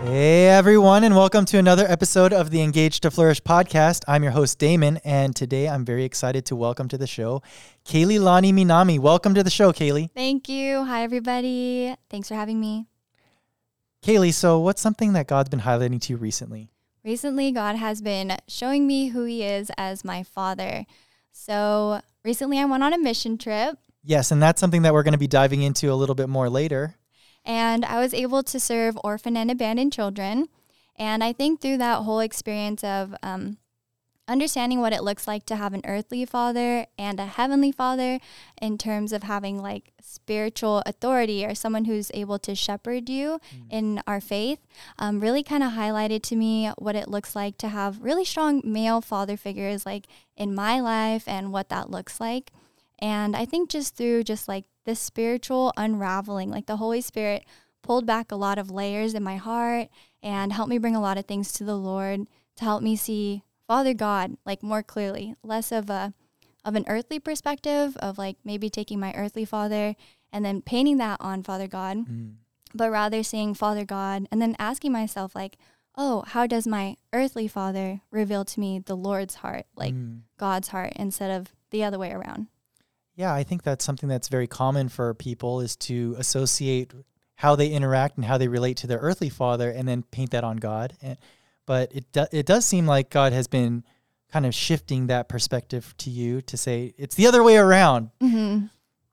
Hey everyone, and welcome to another episode of the Engage to Flourish podcast. I'm your host Damon, and today I'm very excited to welcome to the show Kaylee Lani Minami. Welcome to the show, Kaylee. Thank you. Hi everybody. Thanks for having me. Kaylee, so what's something that God's been highlighting to you recently? Recently, God has been showing me who He is as my Father. So recently I went on a mission trip. Yes, and that's something that we're going to be diving into a little bit more later. And I was able to serve orphan and abandoned children. And I think through that whole experience of understanding what it looks like to have an earthly father and a heavenly father in terms of having like spiritual authority or someone who's able to shepherd you in our faith, really kind of highlighted to me what it looks like to have really strong male father figures like in my life and what that looks like. And I think just through just like this spiritual unraveling, like the Holy Spirit pulled back a lot of layers in my heart and helped me bring a lot of things to the Lord to help me see Father God like more clearly, less of an earthly perspective of like maybe taking my earthly father and then painting that on Father God, but rather seeing Father God and then asking myself like, oh, how does my earthly father reveal to me the Lord's heart, like God's heart, instead of the other way around? Yeah, I think that's something that's very common for people is to associate how they interact and how they relate to their earthly father and then paint that on God. But it does seem like God has been kind of shifting that perspective to you to say it's the other way around. Mm-hmm.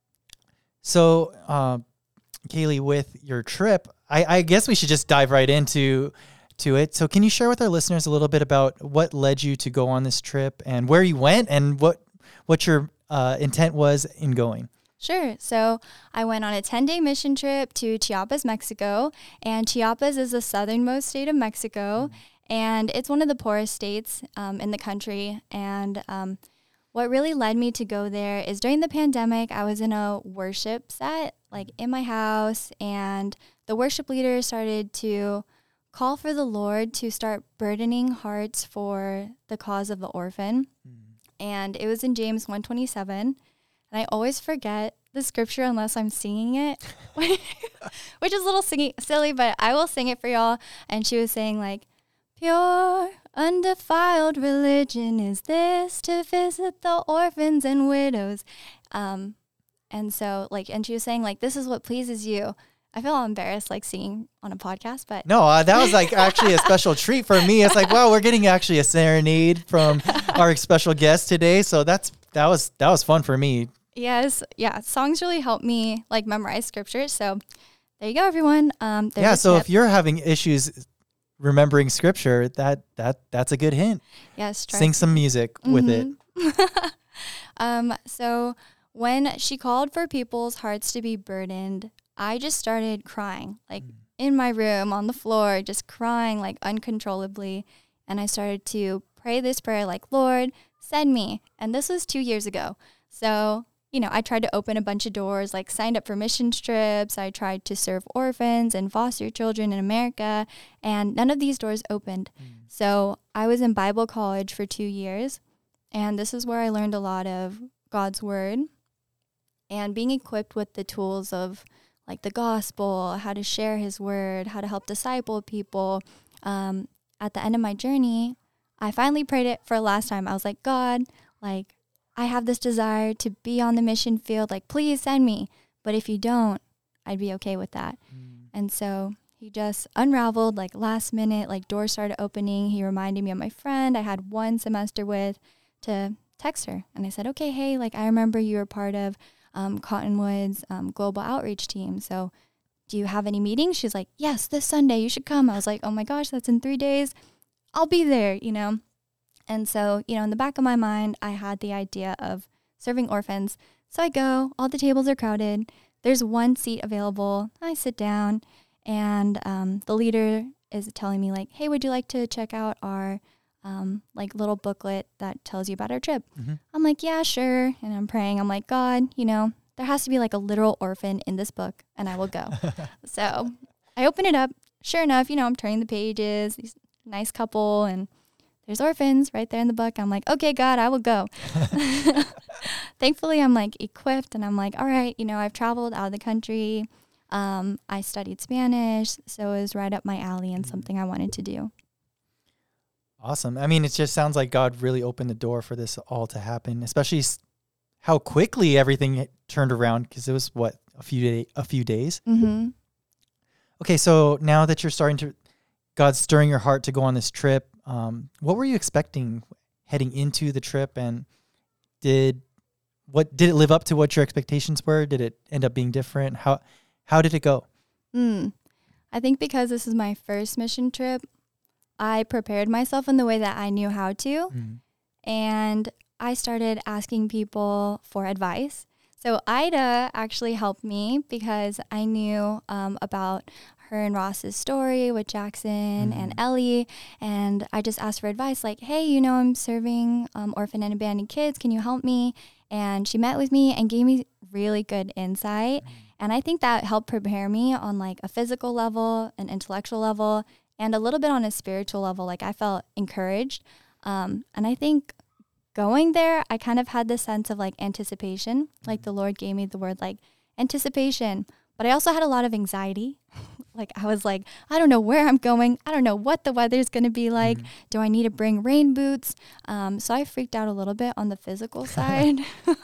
So, Kaylee, with your trip, I guess we should just dive right into it. So can you share with our listeners a little bit about what led you to go on this trip and where you went and what your intent was in going? Sure. So I went on a 10-day mission trip to Chiapas, Mexico, and Chiapas is the southernmost state of Mexico, and it's one of the poorest states in the country. And what really led me to go there is during the pandemic, I was in a worship set, like in my house, and the worship leader started to call for the Lord to start burdening hearts for the cause of the orphan. And it was in James 1:27. And I always forget the scripture unless I'm singing it, which is a little silly, but I will sing it for y'all. And she was saying like, pure, undefiled religion is this, to visit the orphans and widows. And so like, and she was saying like, this is what pleases you. I feel embarrassed like singing on a podcast, but no, that was like actually a special treat for me. It's like, wow, we're getting actually a serenade from our special guest today. So that was fun for me. Yes. Yeah. Songs really help me like memorize scriptures. So there you go, everyone. So if you're having issues remembering scripture, that's a good hint. Yes. Sing some music with it. So when she called for people's hearts to be burdened, I just started crying, like in my room, on the floor, just crying like uncontrollably. And I started to pray this prayer like, Lord, send me. And this was 2 years ago. So, I tried to open a bunch of doors, like signed up for mission trips. I tried to serve orphans and foster children in America, and none of these doors opened. So I was in Bible college for 2 years. And this is where I learned a lot of God's word and being equipped with the tools of like the gospel, how to share his word, how to help disciple people. At the end of my journey, I finally prayed it for the last time. I was like, God, like, I have this desire to be on the mission field. Like, please send me. But if you don't, I'd be okay with that. And so he just unraveled like last minute, like doors started opening. He reminded me of my friend I had one semester with to text her. And I said, okay, hey, like I remember you were part of Cottonwood's global outreach team. So do you have any meetings? She's like, yes, this Sunday you should come. I was like, oh my gosh, that's in 3 days. I'll be there, And so, in the back of my mind, I had the idea of serving orphans. So I go, all the tables are crowded. There's one seat available. I sit down and the leader is telling me like, hey, would you like to check out our like little booklet that tells you about our trip? I'm like, yeah, sure. And I'm praying. I'm like, God, there has to be like a literal orphan in this book and I will go. So I open it up. Sure enough, I'm turning the pages, these nice couple, and there's orphans right there in the book. I'm like, okay, God, I will go. Thankfully, I'm like equipped and I'm like, all right, I've traveled out of the country. I studied Spanish, so it was right up my alley and something I wanted to do. Awesome. I mean, it just sounds like God really opened the door for this all to happen, especially how quickly everything turned around, because it was, a few days? Mm-hmm. Okay, so now that you're God's stirring your heart to go on this trip, what were you expecting heading into the trip, and did it live up to what your expectations were? Did it end up being different? How did it go? I think because this is my first mission trip, I prepared myself in the way that I knew how to, and I started asking people for advice. So Ida actually helped me because I knew about her and Ross's story with Jackson and Ellie, and I just asked for advice like, hey, I'm serving orphan and abandoned kids. Can you help me? And she met with me and gave me really good insight. And I think that helped prepare me on like a physical level, an intellectual level, and a little bit on a spiritual level. Like I felt encouraged. And I think going there, I kind of had this sense of like anticipation. Like the Lord gave me the word like anticipation, but I also had a lot of anxiety. Like I was like, I don't know where I'm going. I don't know what the weather's going to be like. Do I need to bring rain boots? So I freaked out a little bit on the physical side.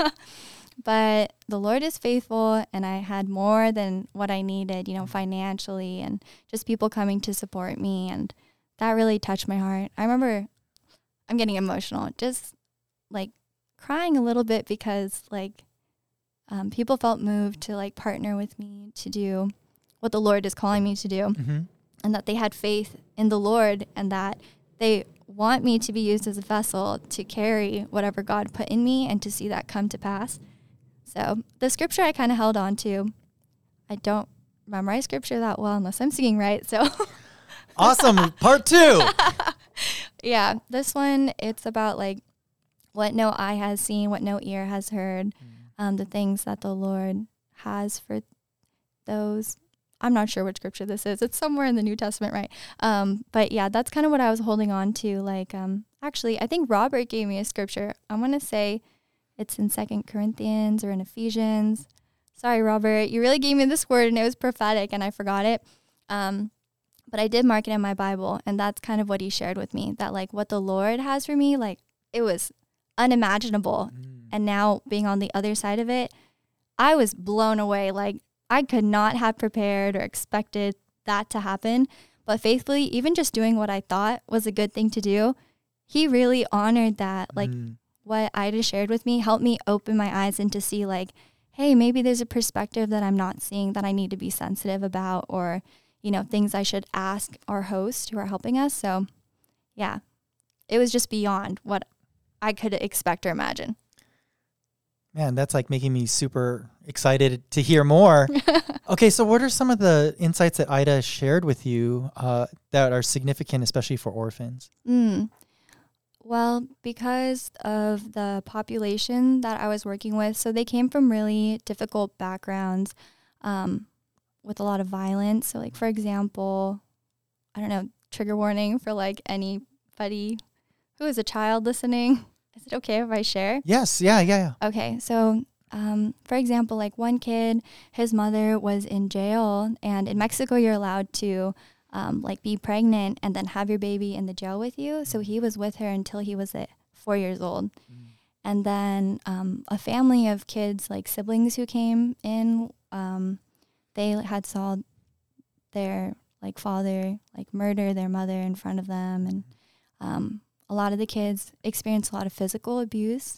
But the Lord is faithful, and I had more than what I needed, financially, and just people coming to support me. And that really touched my heart. I remember, I'm getting emotional, just like crying a little bit because like people felt moved to like partner with me to do what the Lord is calling me to do, and that they had faith in the Lord, and that they want me to be used as a vessel to carry whatever God put in me and to see that come to pass. So the scripture I kind of held on to. I don't memorize scripture that well unless I'm singing right. So awesome. Part 2. Yeah, this one, it's about like what no eye has seen, what no ear has heard, the things that the Lord has for those. I'm not sure which scripture this is. It's somewhere in the New Testament, right? But yeah, that's kind of what I was holding on to. Like, actually, I think Robert gave me a scripture. I want to say it's in 2 Corinthians or in Ephesians. Sorry, Robert. You really gave me this word, and it was prophetic, and I forgot it. But I did mark it in my Bible, and that's kind of what he shared with me, that like what the Lord has for me, like it was unimaginable. And now being on the other side of it, I was blown away. Like I could not have prepared or expected that to happen. But faithfully, even just doing what I thought was a good thing to do, he really honored that. Like what Ida shared with me helped me open my eyes and to see like, hey, maybe there's a perspective that I'm not seeing that I need to be sensitive about, or things I should ask our host who are helping us. So yeah, it was just beyond what I could expect or imagine. Man, that's like making me super excited to hear more. Okay, so what are some of the insights that Ida shared with you that are significant, especially for orphans? Well, because of the population that I was working with, so they came from really difficult backgrounds, with a lot of violence. So like, for example, I don't know, trigger warning for like anybody who is a child listening. Is it okay if I share? Yes. Yeah. Okay. So, for example, like one kid, his mother was in jail, and in Mexico, you're allowed to like be pregnant and then have your baby in the jail with you. So he was with her until he was 4 years old. And then a family of kids, like siblings who came in, they had saw their like father like murder their mother in front of them, and a lot of the kids experienced a lot of physical abuse.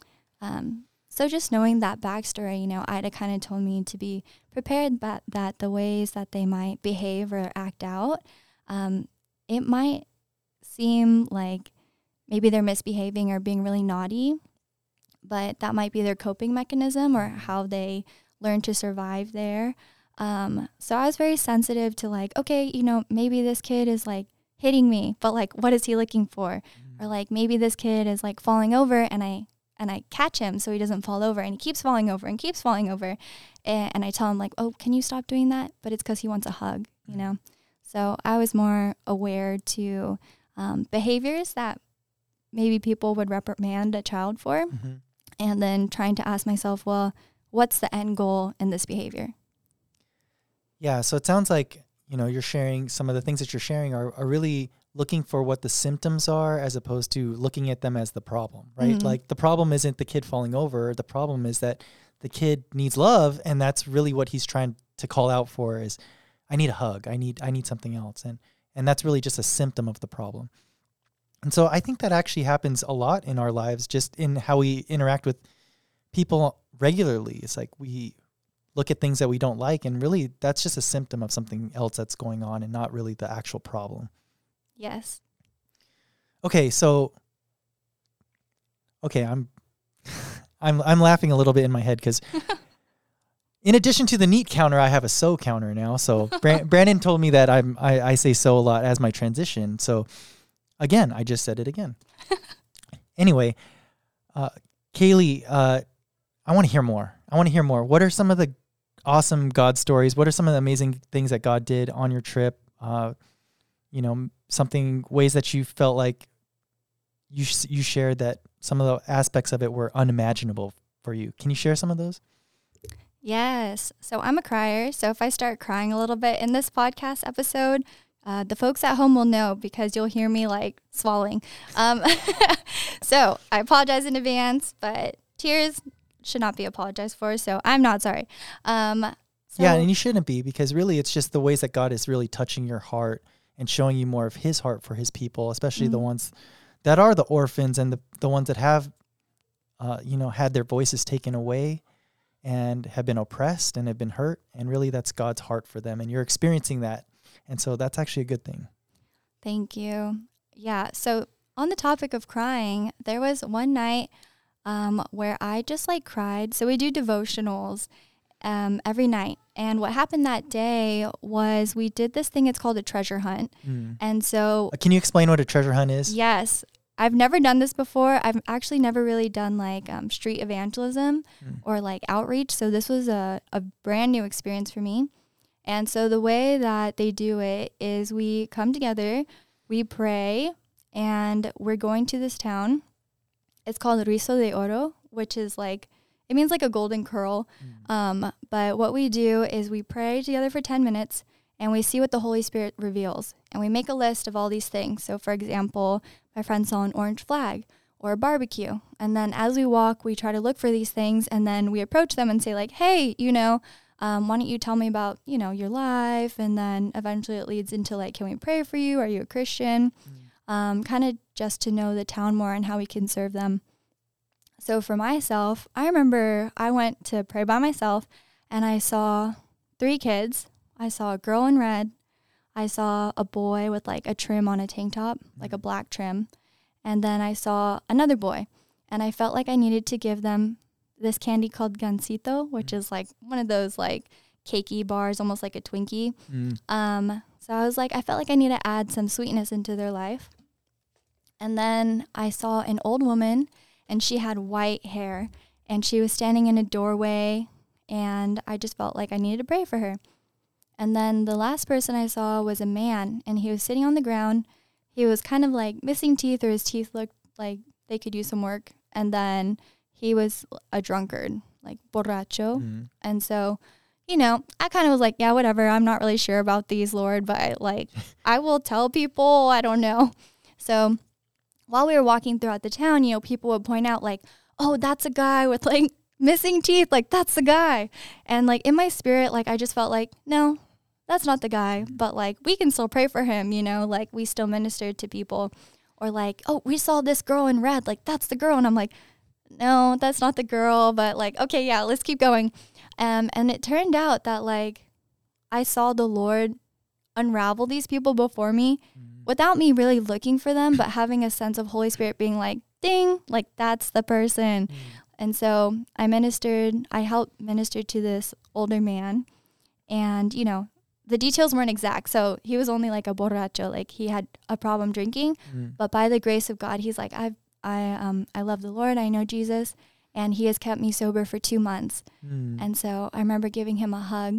So just knowing that backstory, Ida kind of told me to be prepared that the ways that they might behave or act out, it might seem like maybe they're misbehaving or being really naughty, but that might be their coping mechanism or how they learn to survive there. So I was very sensitive to like, okay, maybe this kid is like hitting me, but like, what is he looking for? Or like, maybe this kid is like falling over and I catch him so he doesn't fall over, and he keeps falling over and keeps falling over. And I tell him like, oh, can you stop doing that? But it's because he wants a hug, So I was more aware to behaviors that maybe people would reprimand a child for. And then trying to ask myself, well, what's the end goal in this behavior? Yeah. So it sounds like, you're sharing some of the things that you're sharing are really looking for what the symptoms are as opposed to looking at them as the problem, right? Mhm. Like the problem isn't the kid falling over. The problem is that the kid needs love. And that's really what he's trying to call out for is, I need a hug. I need something else. And that's really just a symptom of the problem. And so I think that actually happens a lot in our lives, just in how we interact with people regularly. It's like we look at things that we don't like, and really that's just a symptom of something else that's going on and not really the actual problem. Yes. Okay, so I'm I'm laughing a little bit in my head because in addition to the neat counter, I have a so counter now. So Brandon told me that I say so a lot as my transition. So again, I just said it again. Anyway, Kaylee, I want to hear more. What are some of the awesome God stories? What are some of the amazing things that God did on your trip? Ways that you felt like you shared that some of the aspects of it were unimaginable for you. Can you share some of those? Yes. So I'm a crier. So if I start crying a little bit in this podcast episode, the folks at home will know because you'll hear me like swallowing. So I apologize in advance, but tears should not be apologized for. So I'm not sorry. Yeah, and you shouldn't be, because really it's just the ways that God is really touching your heart and showing you more of his heart for his people, especially the ones that are the orphans and the ones that have, had their voices taken away and have been oppressed and have been hurt. And really that's God's heart for them. And you're experiencing that. And so that's actually a good thing. Thank you. Yeah. So on the topic of crying, there was one night where I just like cried. So we do devotionals every night. And what happened that day was we did this thing. It's called a treasure hunt. And so... Can you explain what a treasure hunt is? Yes. I've never done this before. I've actually never really done like street evangelism or like outreach. So this was a brand new experience for me. And so the way that they do it is we come together, we pray, and we're going to this town. It's called Rizo de Oro, which is like, it means like a golden curl. But what we do is we pray together for 10 minutes and we see what the Holy Spirit reveals. And we make a list of all these things. So for example, my friend saw an orange flag or a barbecue. And then as we walk, we try to look for these things. And then we approach them and say like, hey, why don't you tell me about, your life? And then eventually it leads into like, can we pray for you? Are you a Christian? Kind of just to know the town more and how we can serve them. So for myself, I remember I went to pray by myself and I saw 3 kids. I saw a girl in red. I saw a boy with like a trim on a tank top, like a black trim. And then I saw another boy and I felt like I needed to give them this candy called Gansito, which is like one of those like cakey bars, almost like a Twinkie. So I was like, I felt like I need to add some sweetness into their life. And then I saw an old woman and she had white hair and she was standing in a doorway and I just felt like I needed to pray for her. And then the last person I saw was a man and he was sitting on the ground. He was kind of like missing teeth, or his teeth looked like they could use some work. And then he was a drunkard, like borracho. And so, I kind of was like, yeah, whatever. I'm not really sure about these, Lord, but like, I will tell people, I don't know. So while we were walking throughout the town, people would point out like, oh, that's a guy with like missing teeth. Like, that's the guy. And like in my spirit, like, I just felt like, no, that's not the guy. But like, we can still pray for him, like we still ministered to people. Or like, oh, we saw this girl in red. Like, that's the girl. And I'm like, no, that's not the girl. But like, okay, yeah, let's keep going. And it turned out that like, I saw the Lord unravel these people before me without me really looking for them, but having a sense of Holy Spirit being like, ding, like that's the person. And so I helped minister to this older man. And, the details weren't exact. So he was only like a borracho, like he had a problem drinking. But by the grace of God, he's like, I love the Lord. I know Jesus. And he has kept me sober for 2 months. And so I remember giving him a hug.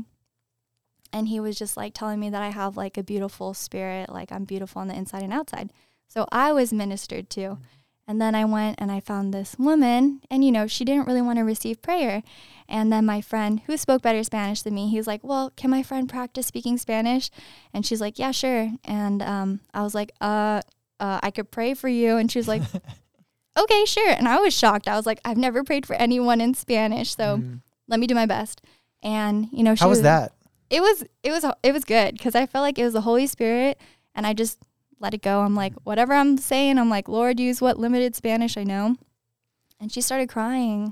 And he was just like telling me that I have like a beautiful spirit, like I'm beautiful on the inside and outside. So I was ministered to. And then I went and I found this woman, and, you know, she didn't really want to receive prayer. And then my friend, who spoke better Spanish than me, he was like, well, can my friend practice speaking Spanish? And she's like, yeah, sure. And I was like, I could pray for you. And she was like, okay, sure. And I was shocked. I was like, I've never prayed for anyone in Spanish, so let me do my best. And, you know, How was that? It was good, because I felt like it was the Holy Spirit, and I just let it go. I'm like, whatever I'm saying, I'm like, Lord, use what limited Spanish I know. And she started crying.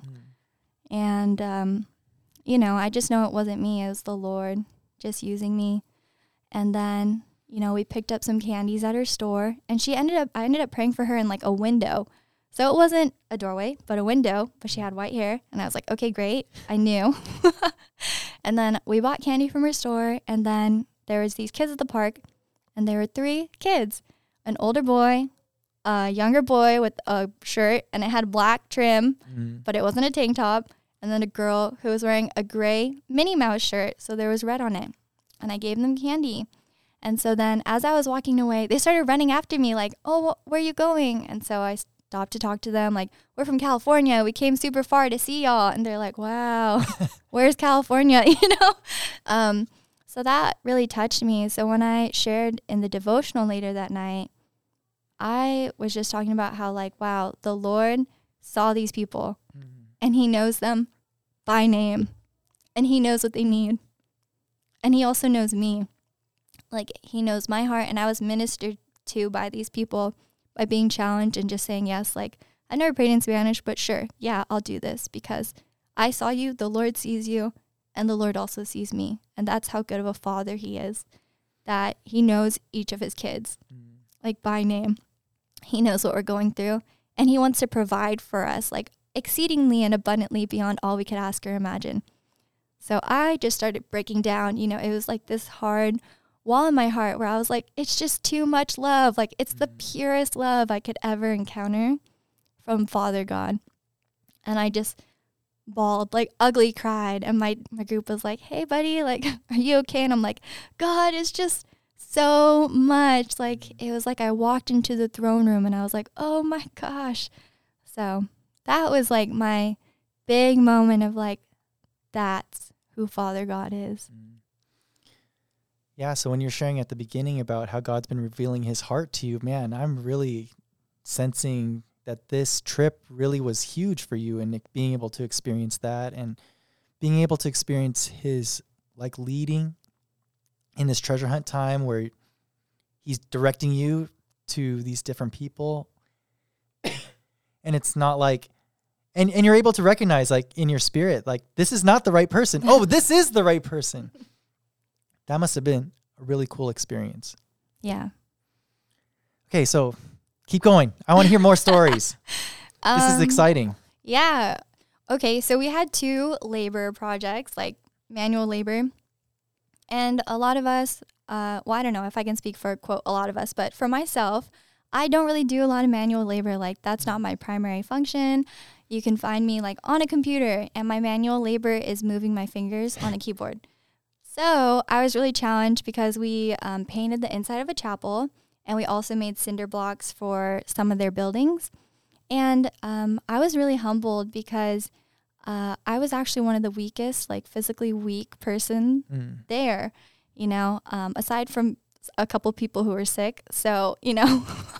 And, you know, I just know it wasn't me. It was the Lord just using me. And then, you know, we picked up some candies at her store, and I ended up praying for her in like a window. So it wasn't a doorway, but a window, but she had white hair. And I was like, okay, great. I knew. And then we bought candy from her store. And then there was these kids at the park, and there were 3 kids, an older boy, a younger boy with a shirt, and it had black trim, but it wasn't a tank top. And then a girl who was wearing a gray Minnie Mouse shirt, so there was red on it. And I gave them candy. And so then as I was walking away, they started running after me like, oh, where are you going? And so I stopped to talk to them like, we're from California. We came super far to see y'all. And they're like, wow, where's California? You know? So that really touched me. So when I shared in the devotional later that night, I was just talking about how like, wow, the Lord saw these people and he knows them by name, and he knows what they need. And he also knows me. Like, he knows my heart, and I was ministered to by these people by being challenged and just saying yes. Like, I never prayed in Spanish, but sure, yeah, I'll do this because I saw you, the Lord sees you, and the Lord also sees me. And that's how good of a father he is, that he knows each of his kids, like by name. He knows what we're going through, and he wants to provide for us, like exceedingly and abundantly beyond all we could ask or imagine. So I just started breaking down. You know, it was like this hard wall in my heart where I was like, it's just too much love. Like, it's the purest love I could ever encounter from Father God. And I just bawled, like ugly cried. And my group was like, hey, buddy, like, are you okay? And I'm like, God, it's just so much. Like, it was like I walked into the throne room and I was like, oh my gosh. So that was like my big moment of like, that's who Father God is. Yeah, so when you're sharing at the beginning about how God's been revealing his heart to you, man, I'm really sensing that this trip really was huge for you, and being able to experience that and being able to experience his like leading in this treasure hunt time where he's directing you to these different people. And it's not like, and you're able to recognize like in your spirit, like, this is not the right person. Oh, this is the right person. That must have been a really cool experience. Yeah. Okay, so keep going. I want to hear more stories. This is exciting. Yeah. Okay, so we had 2 labor projects, like manual labor. And a lot of us, well, I don't know if I can speak for, quote, a lot of us, but for myself, I don't really do a lot of manual labor. Like, that's not my primary function. You can find me like on a computer, and my manual labor is moving my fingers on a keyboard. So I was really challenged because we painted the inside of a chapel, and we also made cinder blocks for some of their buildings. And I was really humbled because I was actually one of the weakest, like physically weak person there, you know, aside from a couple people who were sick. So, you know,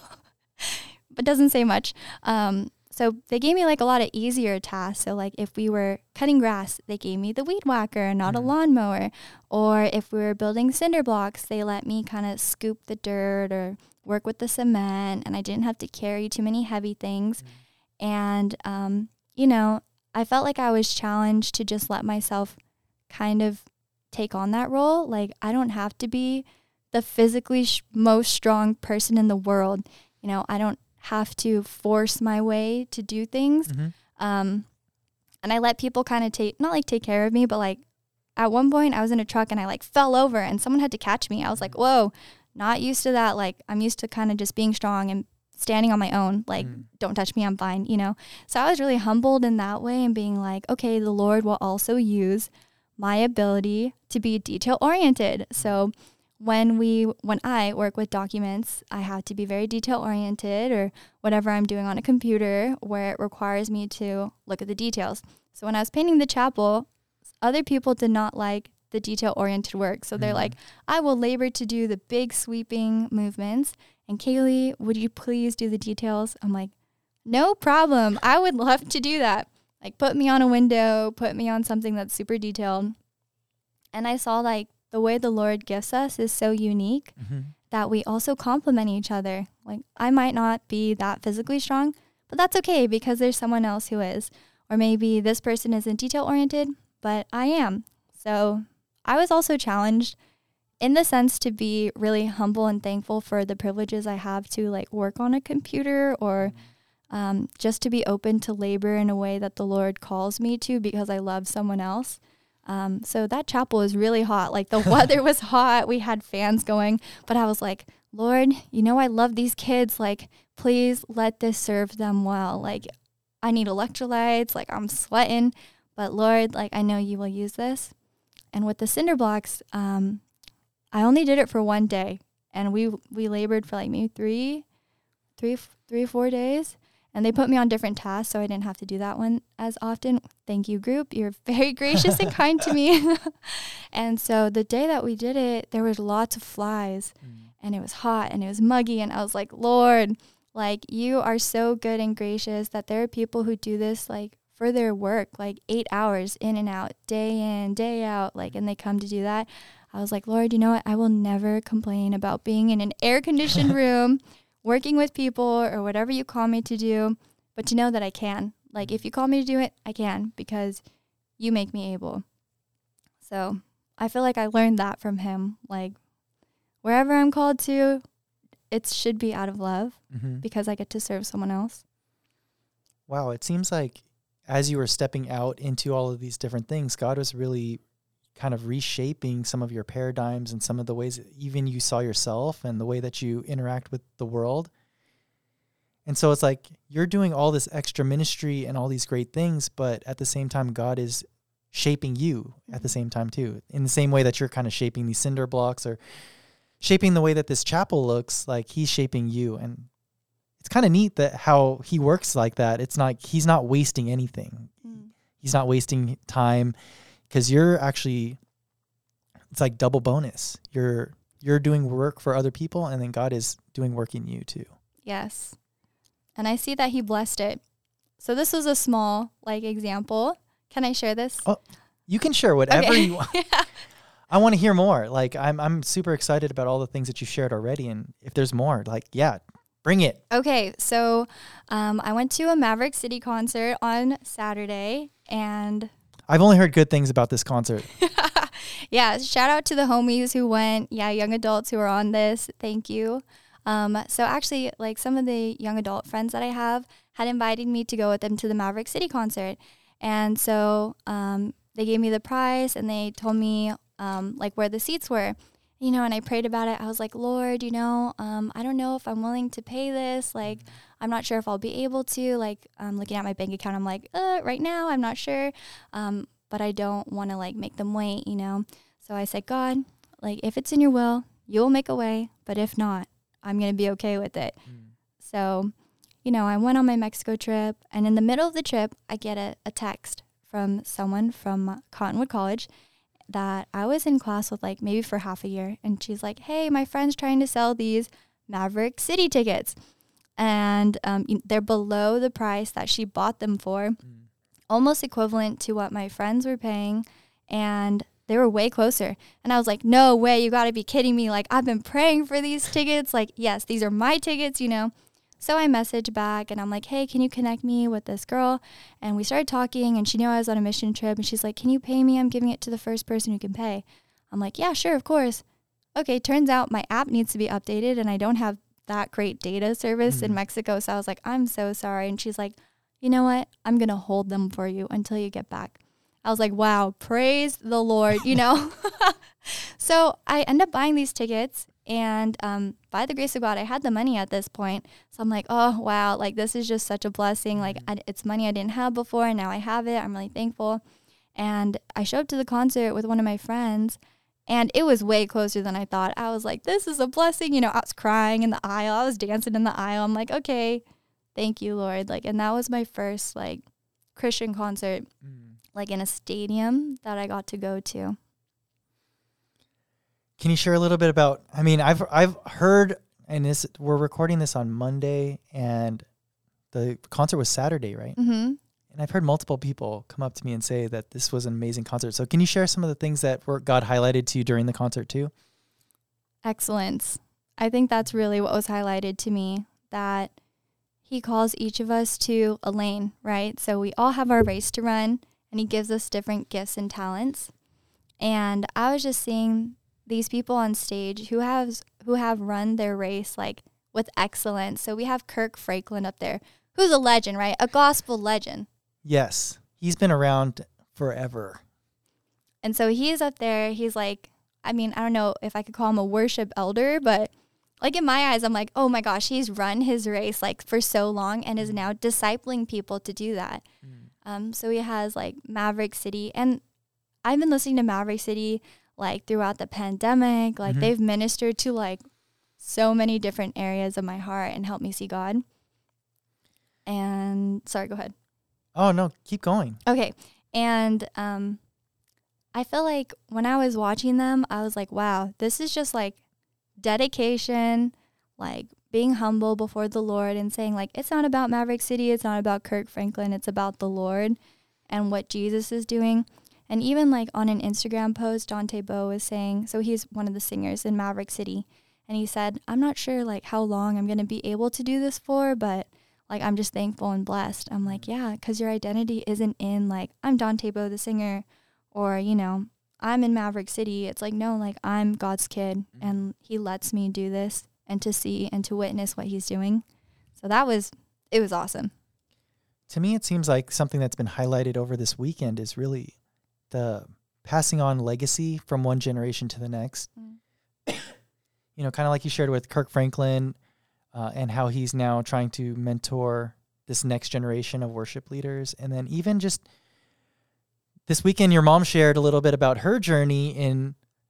but doesn't say much. So they gave me like a lot of easier tasks. So like if we were cutting grass, they gave me the weed whacker and not a lawnmower. Or if we were building cinder blocks, they let me kind of scoop the dirt or work with the cement, and I didn't have to carry too many heavy things. And, you know, I felt like I was challenged to just let myself kind of take on that role. Like, I don't have to be the physically most strong person in the world. You know, I don't have to force my way to do things. And I let people kind of take care of me, but like at one point I was in a truck and I like fell over and someone had to catch me. I was like, whoa, not used to that. Like, I'm used to kind of just being strong and standing on my own. Like, don't touch me, I'm fine, you know? So I was really humbled in that way and being like, okay, the Lord will also use my ability to be detail oriented. So when I work with documents, I have to be very detail oriented, or whatever I'm doing on a computer where it requires me to look at the details. So when I was painting the chapel, other people did not like the detail oriented work. So they're like, I will labor to do the big sweeping movements. And Kaylee, would you please do the details? I'm like, no problem. I would love to do that. Like, put me on a window, put me on something that's super detailed. And I saw like the way the Lord gifts us is so unique that we also complement each other. Like, I might not be that physically strong, but that's okay because there's someone else who is. Or maybe this person isn't detail oriented, but I am. So I was also challenged in the sense to be really humble and thankful for the privileges I have to like work on a computer, or just to be open to labor in a way that the Lord calls me to because I love someone else. So that chapel is really hot. Like, the weather was hot. We had fans going, but I was like, Lord, you know, I love these kids. Like, please let this serve them well. Like, I need electrolytes. Like, I'm sweating, but Lord, like, I know you will use this. And with the cinder blocks, I only did it for one day, and we labored for like maybe 3 or 4 days. And they put me on different tasks, so I didn't have to do that one as often. Thank you, group. You're very gracious and kind to me. And so the day that we did it, there was lots of flies, and it was hot, and it was muggy. And I was like, Lord, like, you are so good and gracious that there are people who do this, like, for their work, like 8 hours in and out, day in, day out, like, and they come to do that. I was like, Lord, you know what? I will never complain about being in an air-conditioned room, working with people, or whatever you call me to do, but to know that I can. Like, if you call me to do it, I can, because you make me able. So I feel like I learned that from him. Like, wherever I'm called to, it should be out of love, because I get to serve someone else. Wow, it seems like as you were stepping out into all of these different things, God was really kind of reshaping some of your paradigms and some of the ways that even you saw yourself and the way that you interact with the world. And so it's like you're doing all this extra ministry and all these great things, but at the same time, God is shaping you at the same time too, in the same way that you're kind of shaping these cinder blocks or shaping the way that this chapel looks. Like, he's shaping you. And it's kind of neat that how he works like that. It's not, he's not wasting anything. He's not wasting time, because you're actually, it's like double bonus. You're doing work for other people, and then God is doing work in you too. Yes. And I see that he blessed it. So this was a small, like, example. Can I share this? Oh, you can share whatever you want. I want to hear more. Like, I'm super excited about all the things that you shared already. And if there's more, like, yeah, bring it. Okay. So I went to a Maverick City concert on Saturday, and I've only heard good things about this concert. Yeah, shout out to the homies who went. Yeah, young adults who are on this. Thank you. So actually, like, some of the young adult friends that I have had invited me to go with them to the Maverick City concert. And so they gave me the price, and they told me like where the seats were, you know, and I prayed about it. I was like, Lord, you know, I don't know if I'm willing to pay this. Like, I'm not sure if I'll be able to. Like, looking at my bank account, I'm like, right now, I'm not sure. But I don't want to, like, make them wait, you know. So I said, God, like, if it's in your will, you'll make a way. But if not, I'm going to be okay with it. So, you know, I went on my Mexico trip, and in the middle of the trip, I get a text from someone from Cottonwood College that I was in class with, like, maybe for half a year. And she's like, hey, my friend's trying to sell these Maverick City tickets. And they're below the price that she bought them for, almost equivalent to what my friends were paying. And they were way closer. And I was like, no way, you got to be kidding me. Like, I've been praying for these tickets. Like, yes, these are my tickets, you know. So I messaged back, and I'm like, hey, can you connect me with this girl? And we started talking, and she knew I was on a mission trip. And she's like, can you pay me? I'm giving it to the first person who can pay. I'm like, yeah, sure, of course. Okay, turns out my app needs to be updated, and I don't have that great data service in Mexico. So I was like, I'm so sorry. And she's like, you know what? I'm going to hold them for you until you get back. I was like, wow, praise the Lord, you know. So I end up buying these tickets, and by the grace of God, I had the money at this point. So I'm like, oh, wow, like, this is just such a blessing. Like, it's money I didn't have before, and now I have it. I'm really thankful. And I show up to the concert with one of my friends, And it was way closer than I thought. I was like, this is a blessing. You know, I was crying in the aisle. I was dancing in the aisle. I'm like, okay, thank you, Lord. Like, and that was my first like Christian concert, like in a stadium that I got to go to. Can you share a little bit about, I mean, I've heard, and we're recording this on Monday, and the concert was Saturday, right? Mm-hmm. And I've heard multiple people come up to me and say that this was an amazing concert. So can you share some of the things that God highlighted to you during the concert too? Excellence. I think that's really what was highlighted to me, that he calls each of us to a lane, right? So we all have our race to run, and he gives us different gifts and talents. And I was just seeing these people on stage who have run their race like with excellence. So we have Kirk Franklin up there, who's a legend, right? A gospel legend. Yes. He's been around forever. And so he's up there. He's like, I mean, I don't know if I could call him a worship elder, but like in my eyes, I'm like, oh my gosh, he's run his race like for so long and is now discipling people to do that. So he has like Maverick City, and I've been listening to Maverick City like throughout the pandemic. Like they've ministered to like so many different areas of my heart and helped me see God. And sorry, go ahead. Oh no, keep going. Okay. And I feel like when I was watching them, I was like, wow, this is just like dedication, like being humble before the Lord and saying like, it's not about Maverick City. It's not about Kirk Franklin. It's about the Lord and what Jesus is doing. And even like on an Instagram post, Dante Bowe was saying, so he's one of the singers in Maverick City. And he said, I'm not sure like how long I'm going to be able to do this for, but like, I'm just thankful and blessed. I'm like, yeah, because your identity isn't in like, I'm Dante Bowe, the singer, or, you know, I'm in Maverick City. It's like, no, like I'm God's kid and he lets me do this and to see and to witness what he's doing. So it was awesome. To me, it seems like something that's been highlighted over this weekend is really the passing on legacy from one generation to the next. You know, kind of like you shared with Kirk Franklin and how he's now trying to mentor this next generation of worship leaders. And then even just this weekend, your mom shared a little bit about her journey in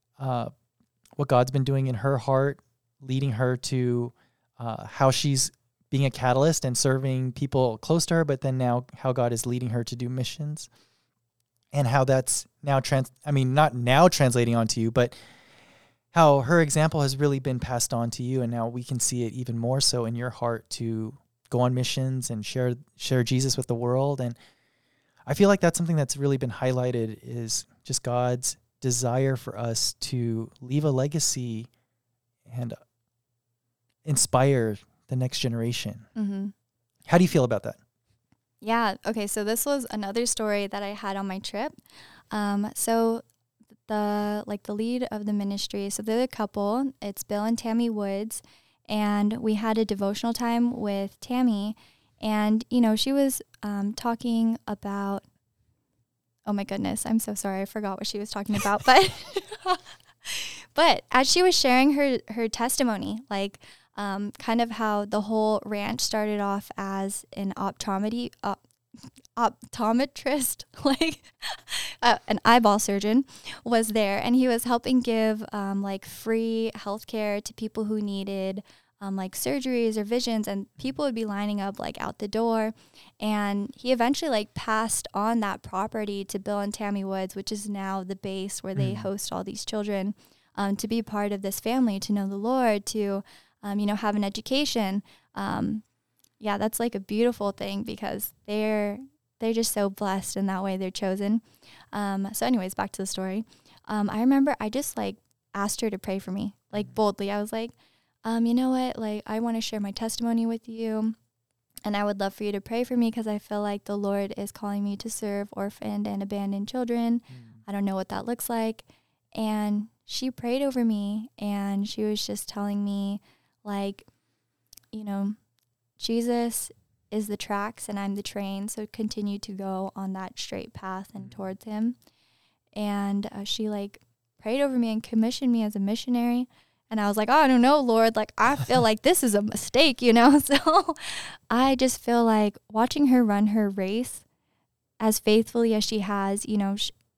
what God's been doing in her heart, leading her to how she's being a catalyst and serving people close to her, but then now how God is leading her to do missions. And how that's now not now translating onto you, but how her example has really been passed on to you, and now we can see it even more so in your heart to go on missions and share Jesus with the world. And I feel like that's something that's really been highlighted, is just God's desire for us to leave a legacy and inspire the next generation. Mm-hmm. How do you feel about that? Yeah. Okay. So this was another story that I had on my trip. So the lead of the ministry, so they're a couple, it's Bill and Tammy Woods, and we had a devotional time with Tammy, and, you know, she was talking about, oh my goodness, I'm so sorry. I forgot what she was talking about, but as she was sharing her testimony, like, kind of how the whole ranch started off as an optometrist, like an eyeball surgeon was there, and he was helping give like free healthcare to people who needed like surgeries or visions, and people would be lining up like out the door. And he eventually like passed on that property to Bill and Tammy Woods, which is now the base where they host all these children, to be part of this family, to know the Lord, to you know, have an education. Yeah, that's like a beautiful thing, because they're just so blessed in that way. They're chosen. So anyways, back to the story. I remember I just like asked her to pray for me, like boldly. I was like, you know what? Like, I want to share my testimony with you, and I would love for you to pray for me, because I feel like the Lord is calling me to serve orphaned and abandoned children. I don't know what that looks like. And she prayed over me, and she was just telling me, like, you know, Jesus is the tracks and I'm the train, so continue to go on that straight path and towards him. And she like prayed over me and commissioned me as a missionary. And I was like, oh, I don't know, Lord, like I feel like this is a mistake, you know? So I just feel like watching her run her race as faithfully as she has, you know,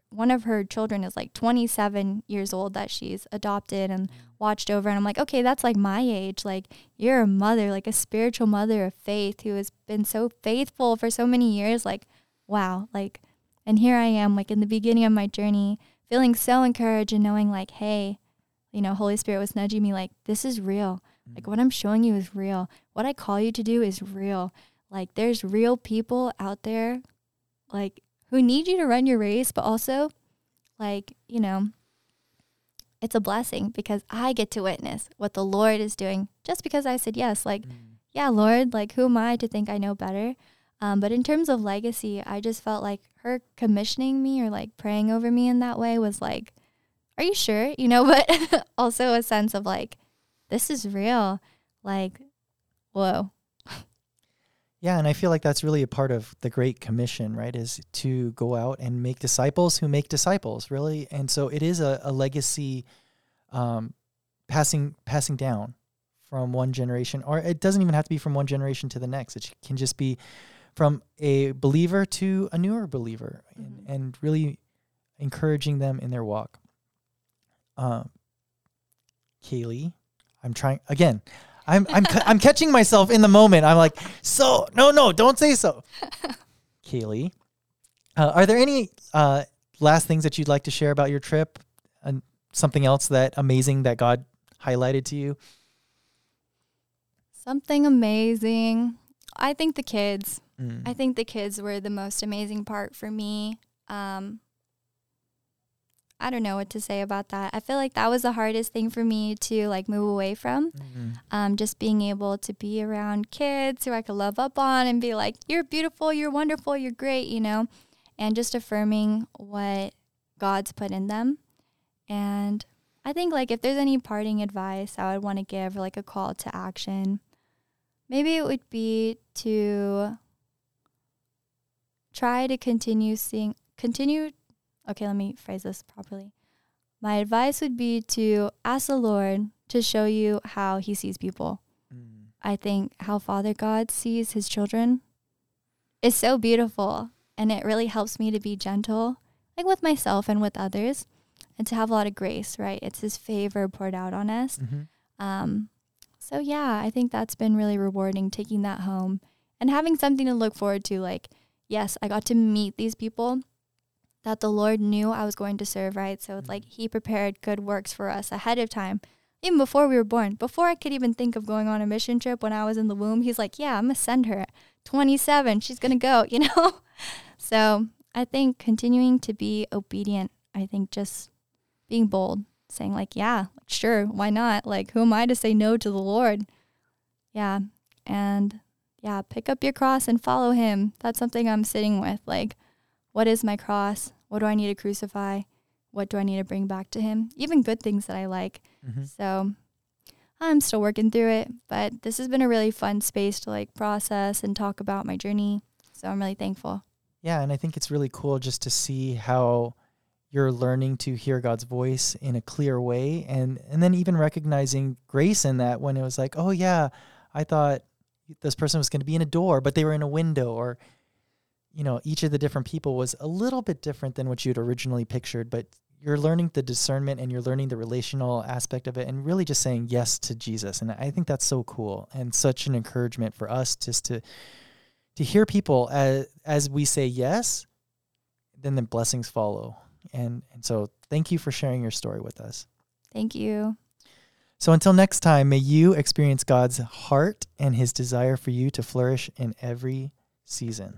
one of her children is like 27 years old that she's adopted and watched over. And I'm like, okay, that's like my age. Like, you're a mother, like a spiritual mother of faith who has been so faithful for so many years. Like, wow. Like, and here I am, like in the beginning of my journey, feeling so encouraged and knowing like, hey, you know, Holy Spirit was nudging me like, this is real. Like, what I'm showing you is real. What I call you to do is real. Like, there's real people out there, like, who need you to run your race, but also, like, you know, it's a blessing because I get to witness what the Lord is doing just because I said yes. Like, yeah, Lord, like, who am I to think I know better? But in terms of legacy, I just felt like her commissioning me or like praying over me in that way was like, are you sure? You know, but also a sense of like, this is real. Like, whoa. Yeah, and I feel like that's really a part of the Great Commission, right, is to go out and make disciples who make disciples, really. And so it is a legacy passing down from one generation, or it doesn't even have to be from one generation to the next. It can just be from a believer to a newer believer, and really encouraging them in their walk. Kaylee, I'm trying again. I'm catching myself in the moment. I'm like, so no, don't say so. Kaylee, are there any last things that you'd like to share about your trip, and something else that amazing that God highlighted to you? Something amazing. I think the kids. I think the kids were the most amazing part for me. I don't know what to say about that. I feel like that was the hardest thing for me to like move away from. Just being able to be around kids who I could love up on and be like, you're beautiful, you're wonderful, you're great, you know, and just affirming what God's put in them. And I think like if there's any parting advice I would want to give, or like a call to action, maybe it would be to try to okay, let me phrase this properly. My advice would be to ask the Lord to show you how he sees people. I think how Father God sees his children is so beautiful, and it really helps me to be gentle, like with myself and with others, and to have a lot of grace, right? It's his favor poured out on us. So yeah, I think that's been really rewarding, taking that home and having something to look forward to. Like, yes, I got to meet these people that the Lord knew I was going to serve, right? So it's like he prepared good works for us ahead of time, even before we were born. Before I could even think of going on a mission trip when I was in the womb, he's like, yeah, I'm going to send her at 27. She's going to go, you know? So I think continuing to be obedient, I think just being bold, saying like, yeah, sure, why not? Like, who am I to say no to the Lord? Yeah. And yeah, pick up your cross and follow him. That's something I'm sitting with. Like, what is my cross? What do I need to crucify? What do I need to bring back to him? Even good things that I like. So I'm still working through it, but this has been a really fun space to like process and talk about my journey. So I'm really thankful. Yeah, and I think it's really cool just to see how you're learning to hear God's voice in a clear way, and then even recognizing grace in that when it was like, oh yeah, I thought this person was going to be in a door, but they were in a window, or you know, each of the different people was a little bit different than what you'd originally pictured, but you're learning the discernment and you're learning the relational aspect of it, and really just saying yes to Jesus. And I think that's so cool and such an encouragement for us just to hear people as we say yes, then the blessings follow. And so thank you for sharing your story with us. Thank you. So until next time, may you experience God's heart and his desire for you to flourish in every season.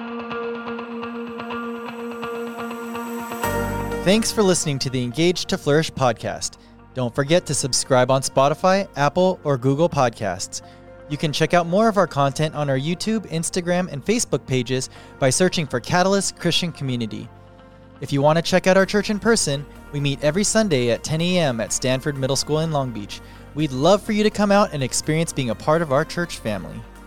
Thanks for listening to the Engage to Flourish podcast. Don't forget to subscribe on Spotify, Apple, or Google Podcasts. You can check out more of our content on our YouTube, Instagram, and Facebook pages by searching for Catalyst Christian Community. If you want to check out our church in person, we meet every Sunday at 10 a.m. at Stanford Middle School in Long Beach. We'd love for you to come out and experience being a part of our church family.